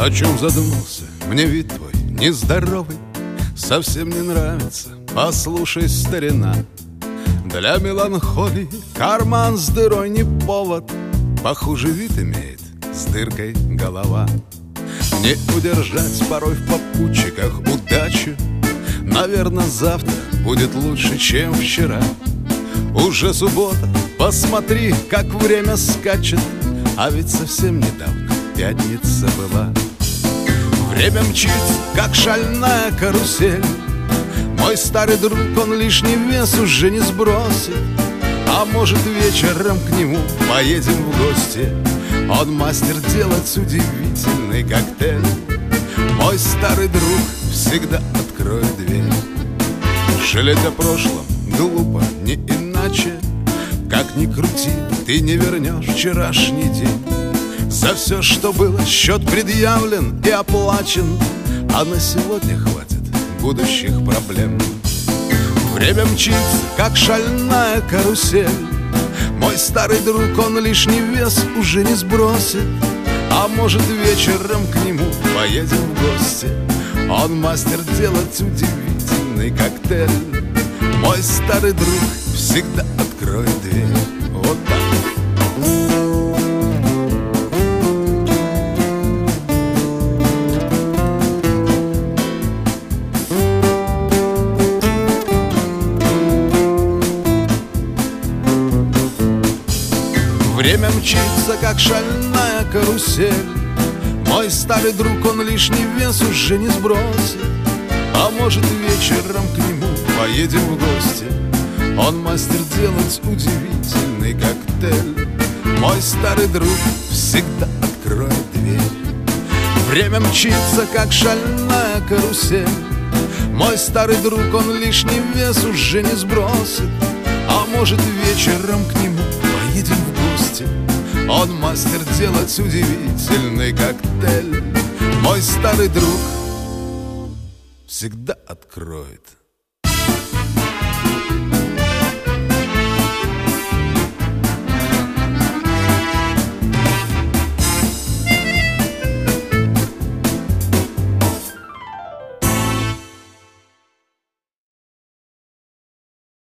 О чем задумался? Мне вид твой нездоровый совсем не нравится. Послушай, старина, для меланхолии карман с дырой не повод. Похуже вид имеет с дыркой голова. Не удержать порой в попутчиках удачу. Наверное, завтра будет лучше, чем вчера. Уже суббота, посмотри, как время скачет. А ведь совсем недавно пятница была. Время мчится, как шальная карусель. Мой старый друг, он лишний вес уже не сбросит. А может, вечером к нему поедем в гости. Он мастер делать удивительный коктейль. Мой старый друг всегда откроет дверь. Жалеть о прошлом глупо, не иначе. Как ни крути, ты не вернешь вчерашний день. За все, что было, счет предъявлен и оплачен. А на сегодня хватит будущих проблем. Время мчится, как шальная карусель. Мой старый друг, он лишний вес уже не сбросит. А может, вечером к нему поедем в гости. Он мастер делать удивительный коктейль. Мой старый друг всегда откроет дверь. Вот так. Время мчится, как шальная карусель. Мой старый друг, он лишний вес уже не сбросит. А может, вечером к нему поедем в гости. Он мастер делать удивительный коктейль. Мой старый друг всегда откроет дверь. Время мчится, как шальная карусель. Мой старый друг, он лишний вес уже не сбросит. А может, вечером к нему поедем в гости. Он мастер делать удивительный коктейль. Мой старый друг всегда откроет